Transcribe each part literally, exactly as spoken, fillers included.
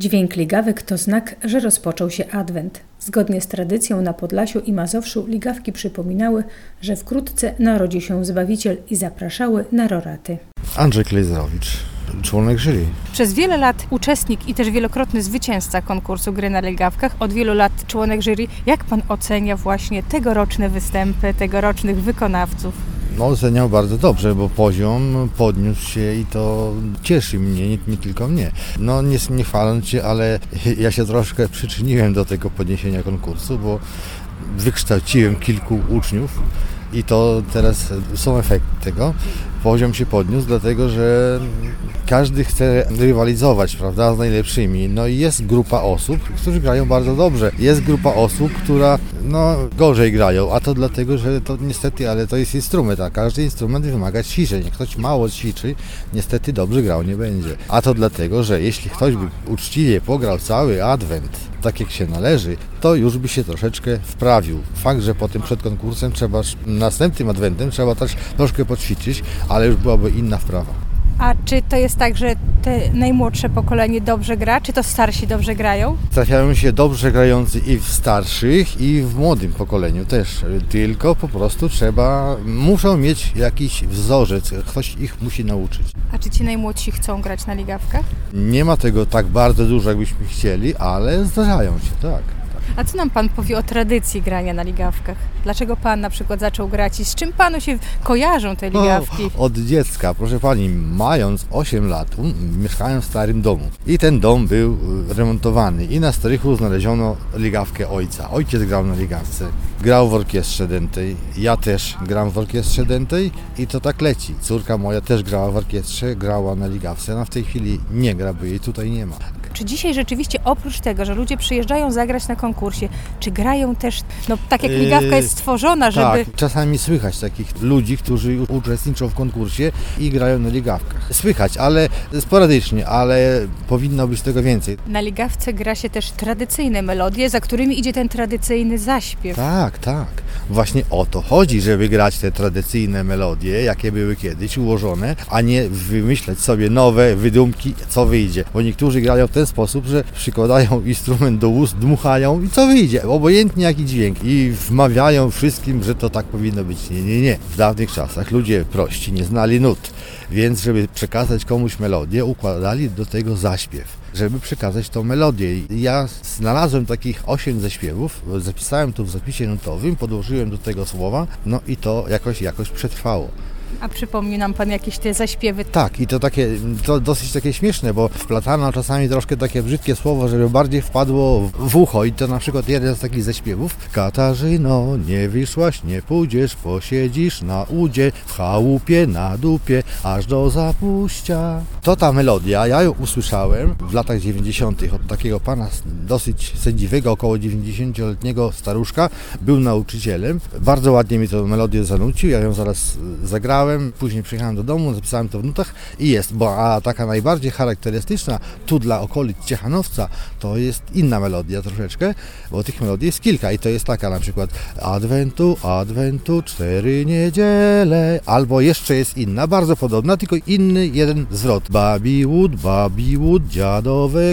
Dźwięk ligawek to znak, że rozpoczął się adwent. Zgodnie z tradycją na Podlasiu i Mazowszu ligawki przypominały, że wkrótce narodzi się Zbawiciel i zapraszały na roraty. Andrzej Klejzerowicz, członek jury. Przez wiele lat uczestnik i też wielokrotny zwycięzca konkursu Gry na ligawkach, od wielu lat członek jury. Jak pan ocenia właśnie tegoroczne występy, tegorocznych wykonawców? No, oceniał bardzo dobrze, bo poziom podniósł się i to cieszy mnie, nie, nie tylko mnie. No nie, nie chwaląc się, ale ja się troszkę przyczyniłem do tego podniesienia konkursu, bo wykształciłem kilku uczniów i to teraz są efekty tego. Poziom się podniósł, dlatego że każdy chce rywalizować, prawda, z najlepszymi. No i jest grupa osób, którzy grają bardzo dobrze. Jest grupa osób, która no gorzej grają, a to dlatego, że to niestety, ale to jest instrument, a każdy instrument wymaga ćwiczeń. Jak ktoś mało ćwiczy, niestety dobrze grał nie będzie. A to dlatego, że jeśli ktoś by uczciwie pograł cały adwent, tak jak się należy, to już by się troszeczkę wprawił. Fakt, że potem przed konkursem trzeba, następnym adwentem trzeba też troszkę poćwiczyć, ale już byłaby inna wprawa. A czy to jest tak, że te najmłodsze pokolenie dobrze gra, czy to starsi dobrze grają? Trafiają się dobrze grający i w starszych, i w młodym pokoleniu też. Tylko po prostu trzeba, muszą mieć jakiś wzorzec, ktoś ich musi nauczyć. A czy ci najmłodsi chcą grać na ligawkach? Nie ma tego tak bardzo dużo, jakbyśmy chcieli, ale zdarzają się, tak. A co nam pan powie o tradycji grania na ligawkach? Dlaczego pan na przykład zaczął grać i z czym panu się kojarzą te ligawki? O, od dziecka, proszę pani, mając osiem lat, um, mieszkałem w starym domu i ten dom był remontowany i na strychu znaleziono ligawkę ojca. Ojciec grał na ligawce, grał w orkiestrze dętej, ja też gram w orkiestrze dętej i to tak leci. Córka moja też grała w orkiestrze, grała na ligawce, no w tej chwili nie gra, bo jej tutaj nie ma. Czy dzisiaj rzeczywiście oprócz tego, że ludzie przyjeżdżają zagrać na konkursie, czy grają też, no tak jak ligawka jest stworzona, żeby... Tak, czasami słychać takich ludzi, którzy uczestniczą w konkursie i grają na ligawkach. Słychać, ale sporadycznie, ale powinno być tego więcej. Na ligawce gra się też tradycyjne melodie, za którymi idzie ten tradycyjny zaśpiew. Tak, tak. Właśnie o to chodzi, żeby grać te tradycyjne melodie, jakie były kiedyś ułożone, a nie wymyślać sobie nowe wydumki, co wyjdzie. Bo niektórzy grają w ten sposób, że przykładają instrument do ust, dmuchają i co wyjdzie, obojętnie jaki dźwięk i wmawiają wszystkim, że to tak powinno być. Nie, nie, nie. W dawnych czasach ludzie prości nie znali nut, więc żeby przekazać komuś melodię, układali do tego zaśpiew, żeby przekazać tą melodię. Ja znalazłem takich osiem zaśpiewów, zapisałem to w zapisie nutowym, podłożyłem do tego słowa, no i to jakoś, jakoś przetrwało. A przypomni nam pan jakieś te zaśpiewy? Tak, i to takie, to dosyć takie śmieszne, bo wplatano czasami troszkę takie brzydkie słowo, żeby bardziej wpadło w ucho i to na przykład jeden z takich zaśpiewów. Katarzyno, nie wyszłaś, nie pójdziesz, posiedzisz na udzie, w chałupie, na dupie, aż do zapuścia. To ta melodia, ja ją usłyszałem w latach dziewięćdziesiątych od takiego pana dosyć sędziwego, około dziewięćdziesięcioletniego staruszka, był nauczycielem. Bardzo ładnie mi tę melodię zanucił, ja ją zaraz zagrałem. Później przyjechałem do domu, zapisałem to w nutach i jest, bo a taka najbardziej charakterystyczna tu dla okolic Ciechanowca to jest inna melodia troszeczkę, bo tych melodii jest kilka i to jest taka na przykład Adwentu, Adwentu, cztery niedziele, albo jeszcze jest inna, bardzo podobna, tylko inny jeden zwrot. Babi łód, babi łód, dziadowe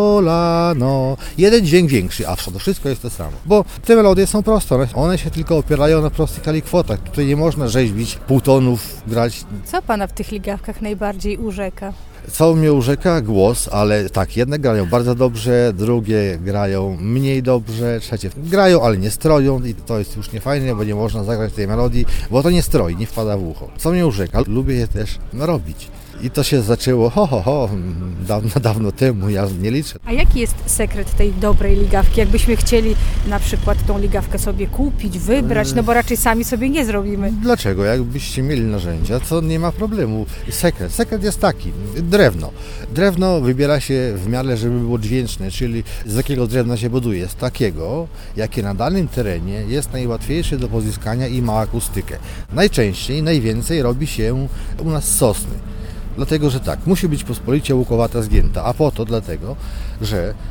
kolano. Jeden dźwięk większy, a to wszystko jest to samo, bo te melodie są proste, one się tylko opierają na prostych alikwotach, tutaj nie można rzeźbić półtonów, grać. Co pana w tych ligawkach najbardziej urzeka? Co mnie urzeka? Głos, ale tak, jedne grają bardzo dobrze, drugie grają mniej dobrze, trzecie grają, ale nie stroją i to jest już niefajne, bo nie można zagrać tej melodii, bo to nie stroi, nie wpada w ucho. Co mnie urzeka? Lubię je też robić. I to się zaczęło ho, ho, ho, dawno, dawno temu, ja nie liczę. A jaki jest sekret tej dobrej ligawki? Jakbyśmy chcieli na przykład tą ligawkę sobie kupić, wybrać, no bo raczej sami sobie nie zrobimy. Dlaczego? Jakbyście mieli narzędzia, to nie ma problemu. Sekret. Sekret jest taki, drewno. Drewno wybiera się w miarę, żeby było dźwięczne, czyli z jakiego drewna się buduje? Z takiego, jakie na danym terenie jest najłatwiejsze do pozyskania i ma akustykę. Najczęściej, najwięcej robi się u nas z sosny. Dlatego, że tak, musi być pospolicie łukowata, zgięta, a po to dlatego, że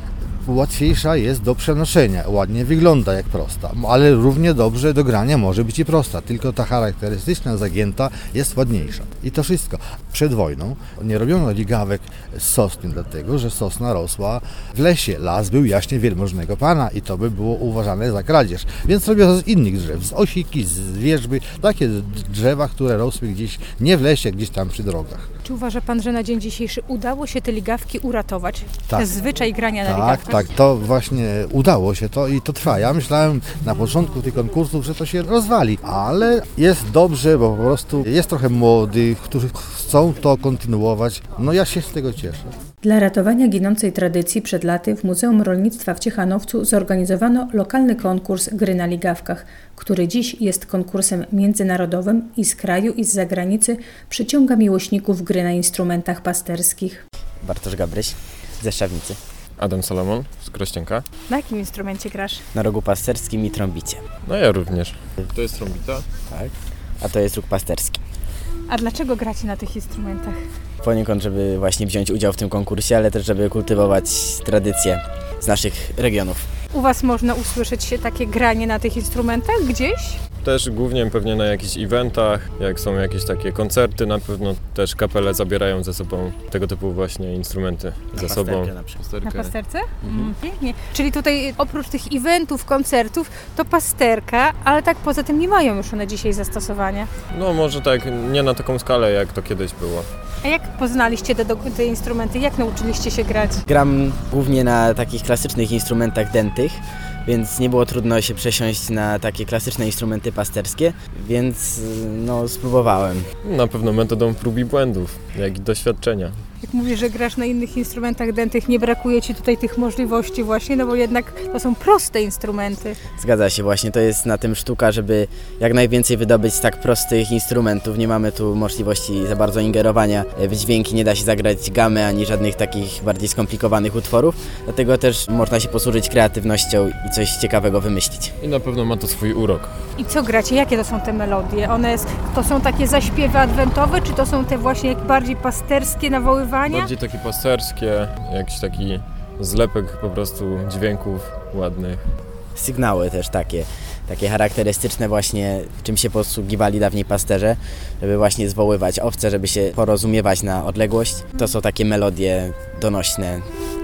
łatwiejsza jest do przenoszenia, ładnie wygląda jak prosta, ale równie dobrze do grania może być i prosta, tylko ta charakterystyczna zagięta jest ładniejsza. I to wszystko. Przed wojną nie robiono ligawek z sosny, dlatego że sosna rosła w lesie. Las był jaśnie wielmożnego pana i to by było uważane za kradzież. Więc robiono z innych drzew, z osiki, z wierzby, takie drzewa, które rosły gdzieś nie w lesie, gdzieś tam przy drogach. Czy uważa pan, że na dzień dzisiejszy udało się te ligawki uratować? Tak. Ten zwyczaj grania na Tak, ligawkach? tak, to właśnie udało się to i to trwa. Ja myślałem na początku tych konkursów, że to się rozwali, ale jest dobrze, bo po prostu jest trochę młodych, którzy chcą to kontynuować. No ja się z tego cieszę. Dla ratowania ginącej tradycji przed laty w Muzeum Rolnictwa w Ciechanowcu zorganizowano lokalny konkurs gry na ligawkach, który dziś jest konkursem międzynarodowym i z kraju i z zagranicy przyciąga miłośników gry na instrumentach pasterskich. Bartosz Gabryś ze Szczawnicy. Adam Solomon z Krościenka. Na jakim instrumencie grasz? Na rogu pasterskim i trąbicie. No ja również. To jest trąbita. Tak. A to jest róg pasterski. A dlaczego gracie na tych instrumentach? Poniekąd, żeby właśnie wziąć udział w tym konkursie, ale też, żeby kultywować tradycje z naszych regionów. U was można usłyszeć się takie granie na tych instrumentach gdzieś? Też głównie pewnie na jakichś eventach, jak są jakieś takie koncerty, na pewno też kapele zabierają ze sobą tego typu właśnie instrumenty ze sobą. Na przykład. Pasterkę. Na pasterce? Mhm. Mm, pięknie. Czyli tutaj oprócz tych eventów, koncertów, to pasterka, ale tak poza tym nie mają już one dzisiaj zastosowania. No może tak nie na taką skalę, jak to kiedyś było. A jak poznaliście te, te instrumenty? Jak nauczyliście się grać? Gram głównie na takich klasycznych instrumentach dętych, więc nie było trudno się przesiąść na takie klasyczne instrumenty pasterskie, więc no spróbowałem. Na pewno metodą prób i błędów, jak i doświadczenia. Jak mówisz, że grasz na innych instrumentach dętych, nie brakuje ci tutaj tych możliwości właśnie, no bo jednak to są proste instrumenty. Zgadza się, właśnie to jest na tym sztuka, żeby jak najwięcej wydobyć z tak prostych instrumentów. Nie mamy tu możliwości za bardzo ingerowania w dźwięki, nie da się zagrać gamy ani żadnych takich bardziej skomplikowanych utworów, dlatego też można się posłużyć kreatywnością i coś ciekawego wymyślić. I na pewno ma to swój urok. I co gracie? Jakie to są te melodie? One jest, to są takie zaśpiewy adwentowe, czy to są te właśnie jak bardziej pasterskie nawoływania? Bardziej takie pasterskie, jakiś taki zlepek po prostu dźwięków ładnych. Sygnały też takie, takie charakterystyczne właśnie, czym się posługiwali dawniej pasterze, żeby właśnie zwoływać owce, żeby się porozumiewać na odległość. To są takie melodie donośne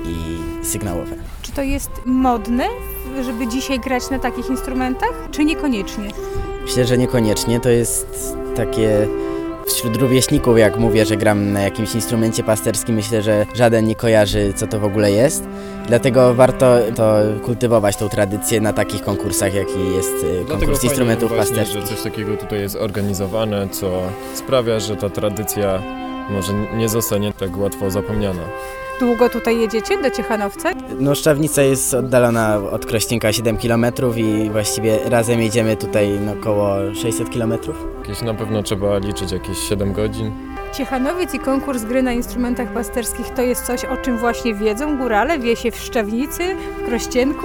i sygnałowe. Czy to jest modne, żeby dzisiaj grać na takich instrumentach, czy niekoniecznie? Myślę, że niekoniecznie. To jest takie wśród rówieśników, jak mówię, że gram na jakimś instrumencie pasterskim, myślę, że żaden nie kojarzy, co to w ogóle jest. Dlatego warto to kultywować, tą tradycję na takich konkursach, jaki jest Dlatego konkurs fajnie instrumentów właśnie, pasterskich. że coś takiego tutaj jest organizowane, co sprawia, że ta tradycja może nie zostanie tak łatwo zapomniana. Długo tutaj jedziecie do Ciechanowca? No, Szczawnica jest oddalona od Krościenka siedem kilometrów i właściwie razem jedziemy tutaj no, około sześćset kilometrów. Jakieś na pewno trzeba liczyć jakieś siedem godzin. Ciechanowiec i konkurs gry na instrumentach pasterskich to jest coś, o czym właśnie wiedzą górale, wie się w Szczawnicy, w Krościenku.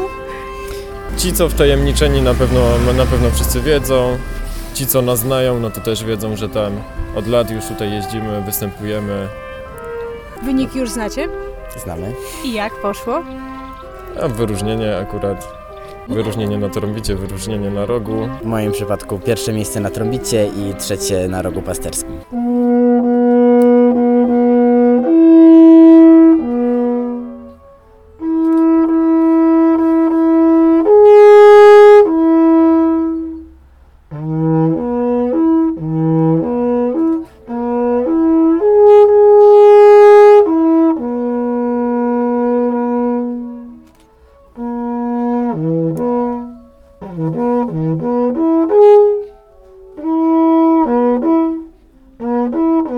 Ci, co wtajemniczeni, na pewno, na pewno wszyscy wiedzą. Ci, co nas znają, no to też wiedzą, że tam od lat już tutaj jeździmy, występujemy. Wyniki już znacie? Znamy. I jak poszło? A wyróżnienie akurat, wyróżnienie na trąbicie, wyróżnienie na rogu. W moim przypadku pierwsze miejsce na trąbicie i trzecie na rogu pasterskim. Thank you.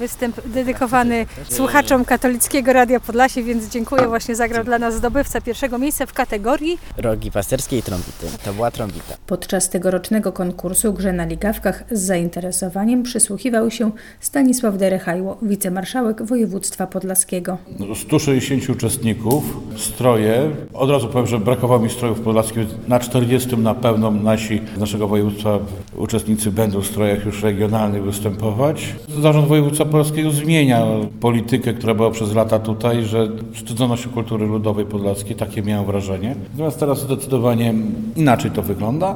występ dedykowany słuchaczom Katolickiego Radia Podlasie, więc dziękuję. Właśnie zagrał dla nas zdobywca pierwszego miejsca w kategorii rogi pasterskie i trombity. To była trombita. Podczas tegorocznego konkursu Grze na Ligawkach z zainteresowaniem przysłuchiwał się Stanisław Derechajło, wicemarszałek województwa podlaskiego. stu sześćdziesięciu uczestników, stroje. Od razu powiem, że brakowało mi strojów podlaskich. Na czterdziestym na pewno nasi z naszego województwa uczestnicy będą w strojach już regionalnych występować. Zarząd Województwa Podlaskiego zmienia politykę, która była przez lata tutaj, że wstydzono się kultury ludowej podlaskiej, takie miałem wrażenie. Natomiast teraz zdecydowanie inaczej to wygląda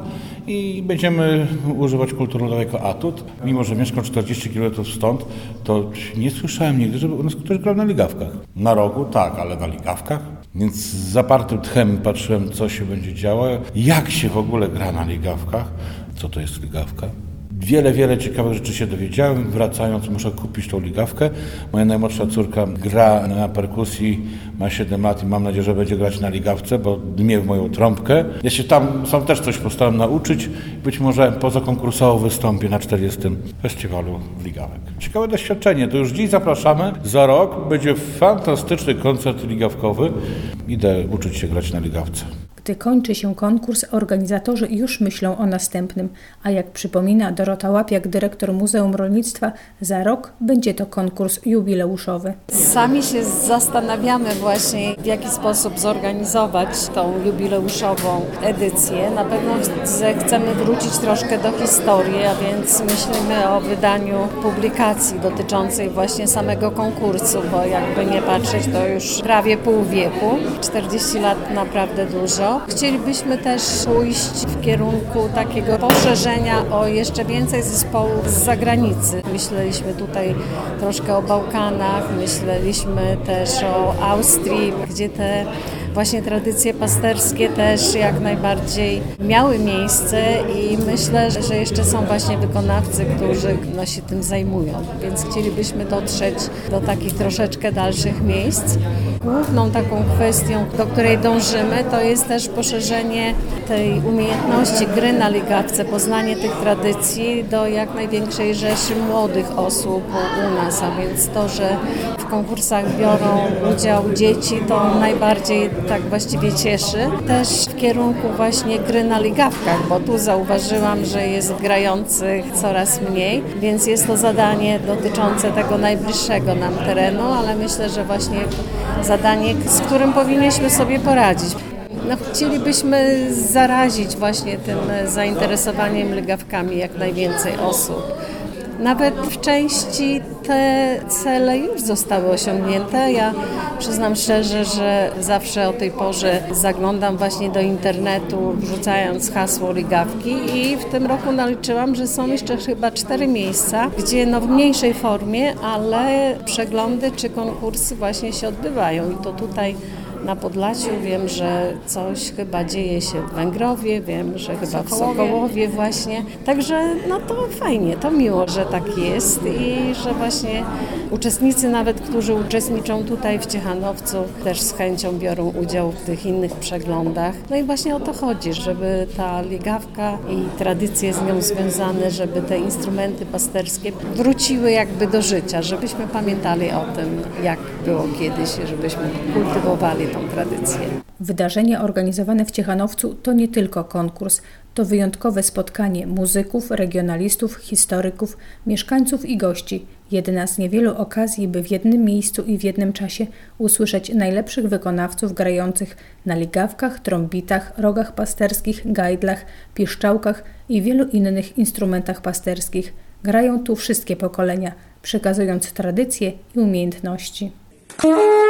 i będziemy używać kultury ludowej jako atut. Mimo że mieszkam czterdzieści kilometrów stąd, to nie słyszałem nigdy, żeby u nas ktoś grał na ligawkach. Na rogu tak, ale na ligawkach? Więc z zapartym tchem patrzyłem, co się będzie działo, jak się w ogóle gra na ligawkach, co to jest ligawka. Wiele, wiele ciekawych rzeczy się dowiedziałem. Wracając muszę kupić tą ligawkę. Moja najmłodsza córka gra na perkusji, ma siedem lat i mam nadzieję, że będzie grać na ligawce, bo dmie w moją trąbkę. Ja się tam sam też coś postałem nauczyć. Być może pozakonkursowo wystąpię na czterdziestym festiwalu ligawek. Ciekawe doświadczenie. To już dziś zapraszamy. Za rok będzie fantastyczny koncert ligawkowy. Idę uczyć się grać na ligawce. Gdy kończy się konkurs, organizatorzy już myślą o następnym, a jak przypomina Dorota Łapiak, dyrektor Muzeum Rolnictwa, za rok będzie to konkurs jubileuszowy. Sami się zastanawiamy właśnie, w jaki sposób zorganizować tą jubileuszową edycję. Na pewno chcemy wrócić troszkę do historii, a więc myślimy o wydaniu publikacji dotyczącej właśnie samego konkursu, bo jakby nie patrzeć, to już prawie pół wieku, czterdzieści lat naprawdę dużo. Chcielibyśmy też pójść w kierunku takiego poszerzenia o jeszcze więcej zespołów z zagranicy. Myśleliśmy tutaj troszkę o Bałkanach, myśleliśmy też o Austrii, gdzie te właśnie tradycje pasterskie też jak najbardziej miały miejsce i myślę, że jeszcze są właśnie wykonawcy, którzy no, się tym zajmują, więc chcielibyśmy dotrzeć do takich troszeczkę dalszych miejsc. Główną taką kwestią, do której dążymy, to jest też poszerzenie tej umiejętności gry na ligawce, poznanie tych tradycji do jak największej rzeszy młodych osób u nas, a więc to, że w konkursach biorą udział dzieci, to najbardziej tak właściwie cieszy. Też w kierunku właśnie gry na ligawkach, bo tu zauważyłam, że jest grających coraz mniej, więc jest to zadanie dotyczące tego najbliższego nam terenu, ale myślę, że właśnie zadanie, z którym powinniśmy sobie poradzić. No, chcielibyśmy zarazić właśnie tym zainteresowaniem ligawkami jak najwięcej osób. Nawet w części te cele już zostały osiągnięte. Ja przyznam szczerze, że zawsze o tej porze zaglądam właśnie do internetu, wrzucając hasło ligawki i w tym roku naliczyłam, że są jeszcze chyba cztery miejsca, gdzie no w mniejszej formie, ale przeglądy czy konkursy właśnie się odbywają i to tutaj na Podlasiu. Wiem, że coś chyba dzieje się w Węgrowie, wiem, że chyba w Sokołowie właśnie. Także no to fajnie, to miło, że tak jest i że właśnie uczestnicy nawet, którzy uczestniczą tutaj w Ciechanowcu, też z chęcią biorą udział w tych innych przeglądach. No i właśnie o to chodzi, żeby ta ligawka i tradycje z nią związane, żeby te instrumenty pasterskie wróciły jakby do życia, żebyśmy pamiętali o tym, jak było kiedyś, żebyśmy kultywowali tą tradycję. Wydarzenie organizowane w Ciechanowcu to nie tylko konkurs, to wyjątkowe spotkanie muzyków, regionalistów, historyków, mieszkańców i gości. Jedna z niewielu okazji, by w jednym miejscu i w jednym czasie usłyszeć najlepszych wykonawców grających na ligawkach, trąbitach, rogach pasterskich, gajdlach, piszczałkach i wielu innych instrumentach pasterskich. Grają tu wszystkie pokolenia, przekazując tradycje i umiejętności.